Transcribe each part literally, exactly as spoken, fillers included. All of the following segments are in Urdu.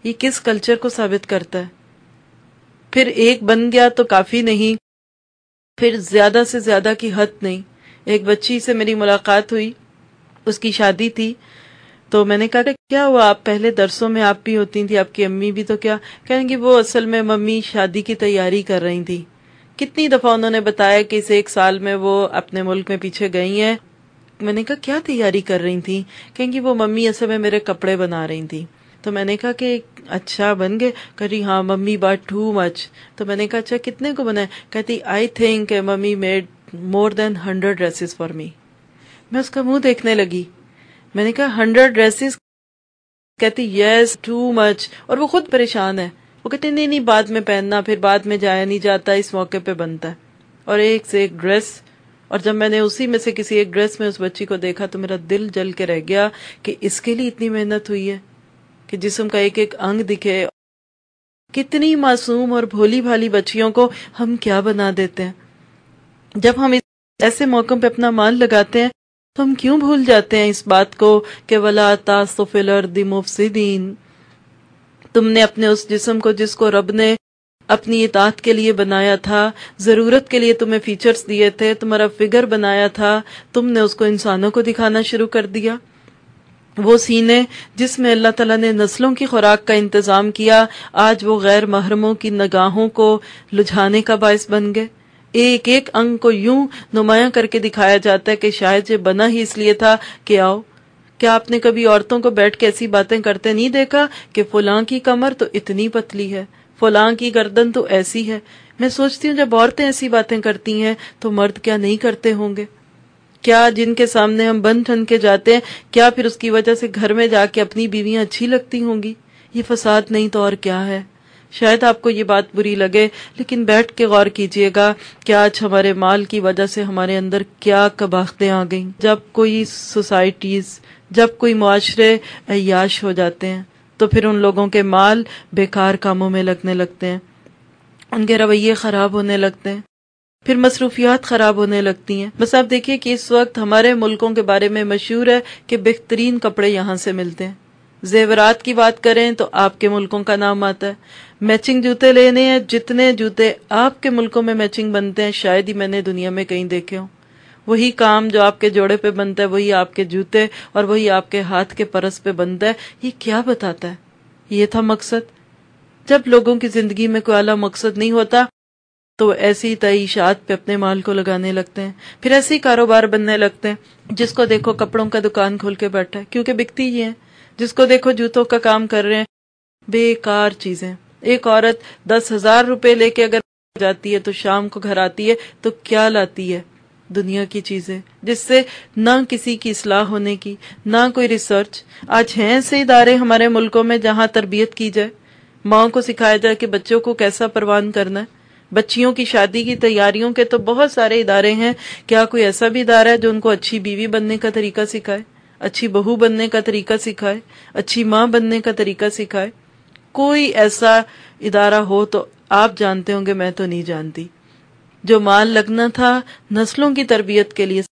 یہ کس کلچر کو ثابت کرتا ہے؟ پھر ایک بن گیا تو کافی نہیں، پھر زیادہ سے زیادہ کی حد نہیں. ایک بچی سے میری ملاقات ہوئی، اس کی شادی تھی، تو میں نے کہا کہ کیا ہوا، آپ پہلے درسوں میں آپ بھی ہوتی تھی، آپ کی امی بھی، تو کیا کہیں گی وہ اصل میں ممی شادی کی تیاری کر رہی تھی. کتنی دفعہ انہوں نے بتایا کہ اس ایک سال میں وہ اپنے ملک میں پیچھے گئی ہیں. میں نے کہا کیا تیاری کر رہی تھی؟ کہیں گی وہ ممی اصل میں میرے کپڑے بنا رہی تھی. تو میں نے کہا کہ اچھا بن گئے؟ کہہ رہی ہاں ممی بات ٹو مچ. تو میں نے کہا اچھا کتنے کو بنائے؟ کہتی I think mummy made more than hundred dresses for me. میں اس کا منہ دیکھنے لگی. میں نے کہا ہنڈریڈ ڈریسز؟ کہتی یس ٹو مچ. اور وہ خود پریشان ہے. وہ کہتے نہیں نہیں بعد میں پہننا، پھر بعد میں جایا نہیں جاتا، اس موقع پہ بنتا ہے. اور ایک سے ایک ڈریس. اور جب میں نے اسی میں سے کسی ایک ڈریس میں اس بچی کو دیکھا تو میرا دل جل کے رہ گیا کہ اس کے لیے اتنی محنت ہوئی ہے کہ جسم کا ایک ایک انگ دکھے. کتنی معصوم اور بھولی بھالی بچیوں کو ہم کیا بنا دیتے ہیں. جب ہم ایسے موقعوں پہ اپنا مال لگاتے ہیں تو ہم کیوں بھول جاتے ہیں اس بات کو کہ وَلَا تَعْثُوا فِي الْأَرْضِ مُفْسِدِينَ. تم نے اپنے اس جسم کو جس کو رب نے اپنی اطاعت کے لیے بنایا تھا، ضرورت کے لیے تمہیں فیچرز دیے تھے، تمہارا فگر بنایا تھا، تم نے اس کو انسانوں کو دکھانا شروع کر دیا. وہ سینے جس میں اللہ تعالیٰ نے نسلوں کی خوراک کا انتظام کیا، آج وہ غیر محرموں کی نگاہوں کو لجھانے کا باعث بن گئے. ایک ایک انگ کو یوں نمایاں کر کے دکھایا جاتا ہے کہ شاید یہ بنا ہی اس لیے تھا کہ آؤ. کیا آپ نے کبھی عورتوں کو بیٹھ کے ایسی باتیں کرتے نہیں دیکھا کہ فلاں کی کمر تو اتنی پتلی ہے، فلاں کی گردن تو ایسی ہے؟ میں سوچتی ہوں جب عورتیں ایسی باتیں کرتی ہیں تو مرد کیا نہیں کرتے ہوں گے؟ کیا جن کے سامنے ہم بن ٹھن کے جاتے ہیں، کیا پھر اس کی وجہ سے گھر میں جا کے اپنی بیویاں اچھی لگتی ہوں گی؟ یہ فساد نہیں تو اور کیا ہے؟ شاید آپ کو یہ بات بری لگے، لیکن بیٹھ کے غور کیجئے گا کہ آج ہمارے مال کی وجہ سے ہمارے اندر کیا قباحتیں آ گئیں. جب کوئی سوسائٹیز، جب کوئی معاشرے عیاش ہو جاتے ہیں تو پھر ان لوگوں کے مال بیکار کاموں میں لگنے لگتے ہیں، ان کے رویے خراب ہونے لگتے ہیں، پھر مصروفیات خراب ہونے لگتی ہیں. بس آپ دیکھیے کہ اس وقت ہمارے ملکوں کے بارے میں مشہور ہے کہ بہترین کپڑے یہاں سے ملتے ہیں. زیورات کی بات کریں تو آپ کے ملکوں کا نام آتا ہے. میچنگ جوتے لینے ہیں، جتنے جوتے آپ کے ملکوں میں میچنگ بنتے ہیں شاید ہی میں نے دنیا میں کہیں دیکھے ہوں. وہی کام جو آپ کے جوڑے پہ بنتا ہے وہی آپ کے جوتے اور وہی آپ کے ہاتھ کے پرس پہ بنتا ہے. یہ کیا بتاتا ہے؟ یہ تھا مقصد. جب لوگوں کی زندگی میں کوئی اعلیٰ مقصد نہیں ہوتا تو وہ ایسی تعیشات پہ اپنے مال کو لگانے لگتے ہیں، پھر ایسے ہی کاروبار بننے لگتے ہیں. جس کو دیکھو کپڑوں کا دکان کھول کے بیٹھا ہے کیونکہ بکتی ہی ہیں، جس کو دیکھو جوتوں کا کام کر رہے ہیں. بیکار چیزیں. ایک عورت دس ہزار روپے لے کے اگر جاتی ہے تو شام کو گھر آتی ہے تو کیا لاتی ہے؟ دنیا کی چیزیں، جس سے نہ کسی کی اصلاح ہونے کی، نہ کوئی ریسرچ. آج ہیں ایسے ادارے ہمارے ملکوں میں جہاں تربیت کی جائے، ماں کو سکھایا جائے کہ بچوں کو کیسا پروان کرنا ہے. بچیوں کی شادی کی تیاریوں کے تو بہت سارے ادارے ہیں. کیا کوئی ایسا بھی ادارہ ہے جو ان کو اچھی بیوی بننے کا طریقہ سکھائے، اچھی بہو بننے کا طریقہ سکھائے، اچھی ماں بننے کا طریقہ سکھائے؟ کوئی ایسا ادارہ ہو تو آپ جانتے ہوں گے، میں تو نہیں جانتی. جو مال لگنا تھا نسلوں کی تربیت کے لیے،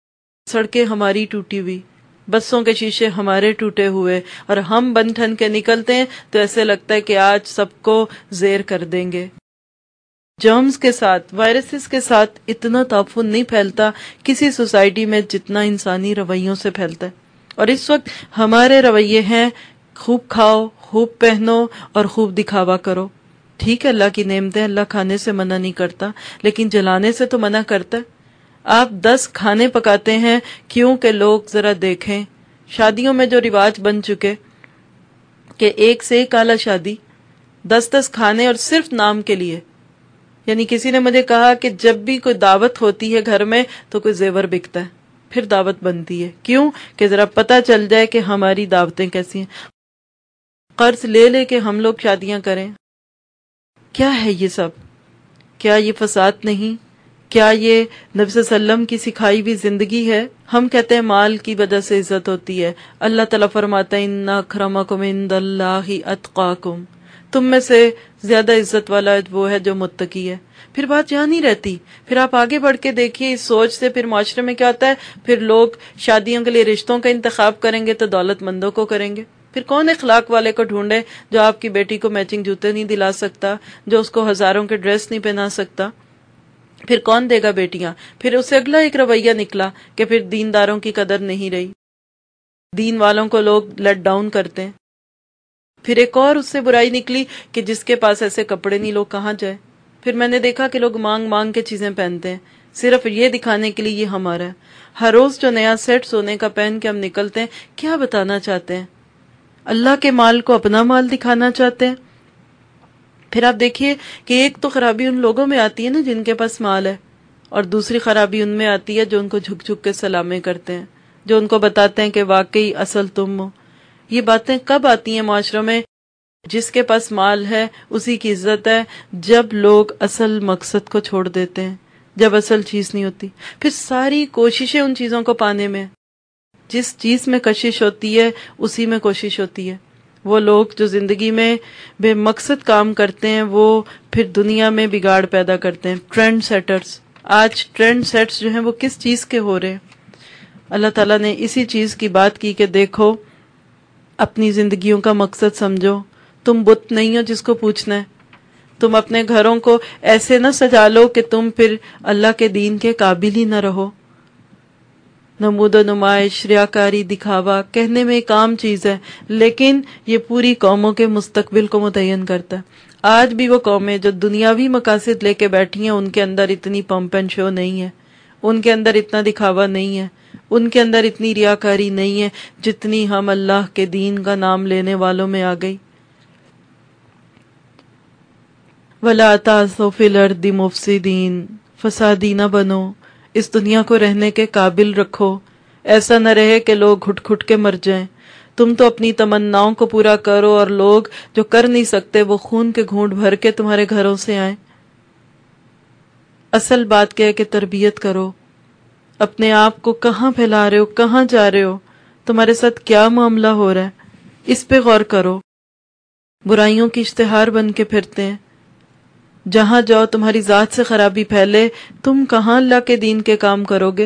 سڑکیں ہماری ٹوٹی ہوئی، بسوں کے شیشے ہمارے ٹوٹے ہوئے، اور ہم بن ٹھن کے نکلتے ہیں تو ایسے لگتا ہے کہ آج سب کو زیر کر دیں گے. جرمز کے ساتھ، وائرسز کے ساتھ اتنا تعفن نہیں پھیلتا کسی سوسائٹی میں جتنا انسانی رویوں سے پھیلتا ہے. اور اس وقت ہمارے رویے ہیں خوب کھاؤ، خوب پہنو اور خوب دکھاوا کرو. ٹھیک ہے، اللہ کی نعمتیں، اللہ کھانے سے منع نہیں کرتا، لیکن جلانے سے تو منع کرتا ہے. آپ دس کھانے پکاتے ہیں کیوں کہ لوگ ذرا دیکھیں. شادیوں میں جو رواج بن چکے کہ ایک سے ایک اعلیٰ شادی، دس دس کھانے اور صرف نام کے لیے. یعنی کسی نے مجھے کہا کہ جب بھی کوئی دعوت ہوتی ہے گھر میں تو کوئی زیور بکتا ہے، پھر دعوت بنتی ہے. کیوں؟ کہ ذرا پتہ چل جائے کہ ہماری دعوتیں کیسی ہیں. قرض لے لے کے ہم لوگ شادیاں کریں. کیا ہے یہ سب؟ کیا یہ فساد نہیں؟ کیا یہ نبی صلی اللہ علیہ وسلم کی سکھائی ہوئی زندگی ہے؟ ہم کہتے ہیں مال کی وجہ سے عزت ہوتی ہے. اللہ تعالیٰ فرماتا ہے ان اکرمکم عند اللہ اتقاکم، تم میں سے زیادہ عزت والا وہ ہے جو متقی ہے. پھر بات یہاں نہیں رہتی. پھر آپ آگے بڑھ کے دیکھیے اس سوچ سے پھر معاشرے میں کیا ہوتا ہے. پھر لوگ شادیوں کے لیے رشتوں کا انتخاب کریں گے تو دولت مندوں کو کریں گے، پھر کون اخلاق والے کو ڈھونڈے جو آپ کی بیٹی کو میچنگ جوتے نہیں دلا سکتا، جو اس کو ہزاروں کے ڈریس نہیں پہنا سکتا؟ پھر کون دے گا بیٹیاں؟ پھر اس سے اگلا ایک رویہ نکلا کہ پھر دینداروں کی قدر نہیں رہی، دین والوں کو لوگ لیٹ ڈاؤن کرتے ہیں۔ پھر ایک اور اس سے برائی نکلی کہ جس کے پاس ایسے کپڑے نہیں لوگ کہاں جائے۔ پھر میں نے دیکھا کہ لوگ مانگ مانگ کے چیزیں پہنتے ہیں صرف یہ دکھانے کے لیے یہ ہمارا ہے۔ ہر روز جو نیا سیٹ سونے کا پہن کے ہم نکلتے ہیں، کیا بتانا چاہتے ہیں؟ اللہ کے مال کو اپنا مال دکھانا چاہتے ہیں۔ پھر آپ دیکھیے کہ ایک تو خرابی ان لوگوں میں آتی ہے نا جن کے پاس مال ہے، اور دوسری خرابی ان میں آتی ہے جو ان کو جھک جھک کے سلامیں کرتے ہیں، جو ان کو بتاتے ہیں کہ واقعی اصل تم ہو۔ یہ باتیں کب آتی ہیں معاشروں میں؟ جس کے پاس مال ہے اسی کی عزت ہے، جب لوگ اصل مقصد کو چھوڑ دیتے ہیں، جب اصل چیز نہیں ہوتی۔ پھر ساری کوششیں ان چیزوں کو پانے میں، جس چیز میں کشش ہوتی ہے اسی میں کوشش ہوتی ہے۔ وہ لوگ جو زندگی میں بے مقصد کام کرتے ہیں وہ پھر دنیا میں بگاڑ پیدا کرتے ہیں۔ ٹرینڈ سیٹرز، آج ٹرینڈ سیٹس جو ہیں وہ کس چیز کے ہو رہے ہیں؟ اللہ تعالیٰ نے اسی چیز کی بات کی کہ دیکھو اپنی زندگیوں کا مقصد سمجھو، تم بت نہیں ہو جس کو پوچھنا ہے۔ تم اپنے گھروں کو ایسے نہ سجا لو کہ تم پھر اللہ کے دین کے قابل ہی نہ رہو۔ نمود و نمائش، ریاکاری، دکھاوا کہنے میں ایک عام چیز ہے، لیکن یہ پوری قوموں کے مستقبل کو متعین کرتا ہے۔ آج بھی وہ قومیں جو دنیاوی مقاصد لے کے بیٹھی ہیں ان کے اندر اتنی پمپ اینڈ شو نہیں ہے، ان کے اندر اتنا دکھاوا نہیں ہے، ان کے اندر اتنی ریاکاری نہیں ہے جتنی ہم اللہ کے دین کا نام لینے والوں میں آ گئی۔ وَلَا تَعْثَوْا فِي الْأَرْضِ مُفْسِدِينَ، فسادی نہ بنو، اس دنیا کو رہنے کے قابل رکھو، ایسا نہ رہے کہ لوگ گھٹ گھٹ کے مر جائیں۔ تم تو اپنی تمناؤں کو پورا کرو اور لوگ جو کر نہیں سکتے وہ خون کے گھونٹ بھر کے تمہارے گھروں سے آئیں۔ اصل بات کیا ہے کہ تربیت کرو، اپنے آپ کو کہاں پھیلا رہے ہو، کہاں جا رہے ہو، تمہارے ساتھ کیا معاملہ ہو رہا ہے، اس پہ غور کرو۔ برائیوں کی اشتہار بن کے پھرتے ہیں، جہاں جاؤ تمہاری ذات سے خرابی پھیلے، تم کہاں اللہ کے دین کے کام کرو گے؟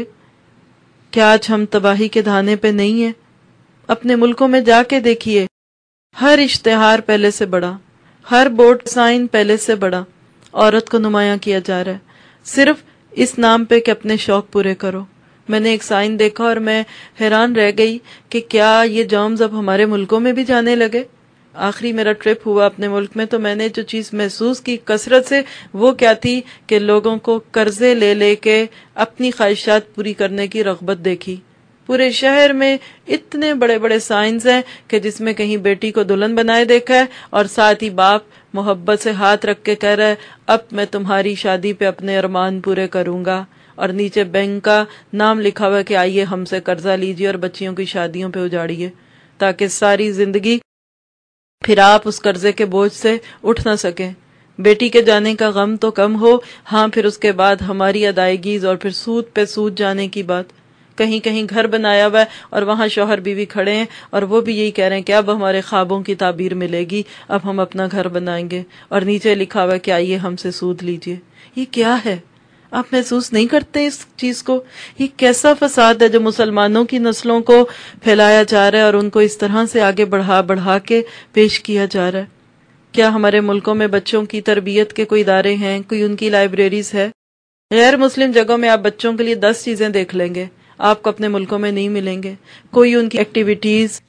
کیا آج ہم تباہی کے دھانے پہ نہیں ہیں؟ اپنے ملکوں میں جا کے دیکھیے، ہر اشتہار پہلے سے بڑا، ہر بورڈ سائن پہلے سے بڑا عورت کو نمایاں کیا جا رہا ہے، صرف اس نام پہ کہ اپنے شوق پورے کرو۔ میں نے ایک سائن دیکھا اور میں حیران رہ گئی کہ کیا یہ جرمز اب ہمارے ملکوں میں بھی جانے لگے؟ آخری میرا ٹرپ ہوا اپنے ملک میں تو میں نے جو چیز محسوس کی کثرت سے وہ کیا تھی کہ لوگوں کو قرضے لے لے کے اپنی خواہشات پوری کرنے کی رغبت دیکھی۔ پورے شہر میں اتنے بڑے بڑے سائنز ہیں کہ جس میں کہیں بیٹی کو دلہن بنائے دیکھا ہے اور ساتھ ہی باپ محبت سے ہاتھ رکھ کے کہہ رہا ہے اب میں تمہاری شادی پہ اپنے ارمان پورے کروں گا، اور نیچے بینک کا نام لکھا ہوا ہے کہ آئیے ہم سے قرضہ لیجیے اور بچیوں کی شادیوں پہ اجاڑیے، تاکہ ساری زندگی پھر آپ اس قرضے کے بوجھ سے اٹھ نہ سکیں۔ بیٹی کے جانے کا غم تو کم ہو، ہاں پھر اس کے بعد ہماری ادائیگیز اور پھر سود پہ سود جانے کی بات۔ کہیں کہیں گھر بنایا ہوا ہے اور وہاں شوہر بیوی کھڑے ہیں اور وہ بھی یہی کہہ رہے ہیں کہ اب ہمارے خوابوں کی تعبیر ملے گی، اب ہم اپنا گھر بنائیں گے، اور نیچے لکھا ہوا ہے کہ آئیے ہم سے سود لیجیے۔ یہ کیا ہے؟ آپ محسوس نہیں کرتے اس چیز کو؟ یہ کیسا فساد ہے جو مسلمانوں کی نسلوں کو پھیلایا جا رہا ہے اور ان کو اس طرح سے آگے بڑھا بڑھا کے پیش کیا جا رہا ہے۔ کیا ہمارے ملکوں میں بچوں کی تربیت کے کوئی ادارے ہیں، کوئی ان کی لائبریریز ہے؟ غیر مسلم جگہوں میں آپ بچوں کے لیے دس چیزیں دیکھ لیں گے، آپ کو اپنے ملکوں میں نہیں ملیں گے۔ کوئی ان کی ایکٹیویٹیز،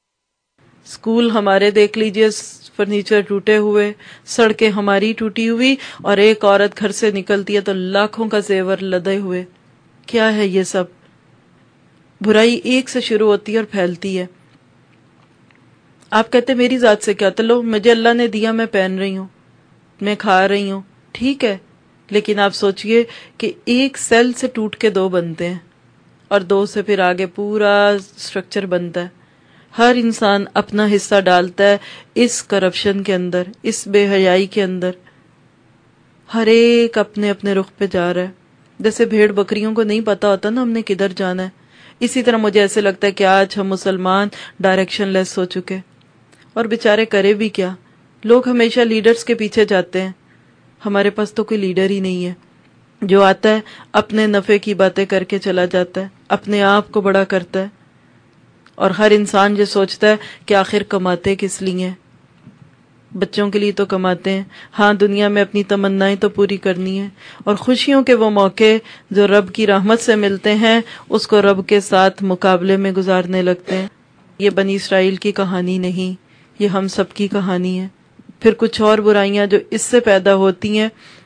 اسکول ہمارے دیکھ لیجئے فرنیچر ٹوٹے ہوئے، سڑکیں ہماری ٹوٹی ہوئی، اور ایک عورت گھر سے نکلتی ہے تو لاکھوں کا زیور لدے ہوئے۔ کیا ہے یہ سب؟ برائی ایک سے شروع ہوتی ہے اور پھیلتی ہے۔ آپ کہتے میری ذات سے کیا تعلق، مجھے اللہ نے دیا، میں پہن رہی ہوں، میں کھا رہی ہوں، ٹھیک ہے، لیکن آپ سوچئے کہ ایک سیل سے ٹوٹ کے دو بنتے ہیں اور دو سے پھر آگے پورا سٹرکچر بنتا ہے۔ ہر انسان اپنا حصہ ڈالتا ہے اس کرپشن کے اندر، اس بے حیائی کے اندر۔ ہر ایک اپنے اپنے رخ پہ جا رہا ہے، جیسے بھیڑ بکریوں کو نہیں پتا ہوتا نا ہم نے کدھر جانا ہے، اسی طرح مجھے ایسے لگتا ہے کہ آج ہم مسلمان ڈائریکشن لیس ہو چکے، اور بیچارے کرے بھی کیا۔ لوگ ہمیشہ لیڈرز کے پیچھے جاتے ہیں، ہمارے پاس تو کوئی لیڈر ہی نہیں ہے۔ جو آتا ہے اپنے نفع کی باتیں کر کے چلا جاتا ہے، اپنے آپ کو بڑا کرتا ہے، اور ہر انسان جو سوچتا ہے کہ آخر کماتے کس لیے ہیں، بچوں کے لیے تو کماتے ہیں، ہاں دنیا میں اپنی تمنائیں تو پوری کرنی ہے، اور خوشیوں کے وہ موقع جو رب کی رحمت سے ملتے ہیں اس کو رب کے ساتھ مقابلے میں گزارنے لگتے ہیں۔ یہ بنی اسرائیل کی کہانی نہیں، یہ ہم سب کی کہانی ہے۔ پھر کچھ اور برائیاں جو اس سے پیدا ہوتی ہیں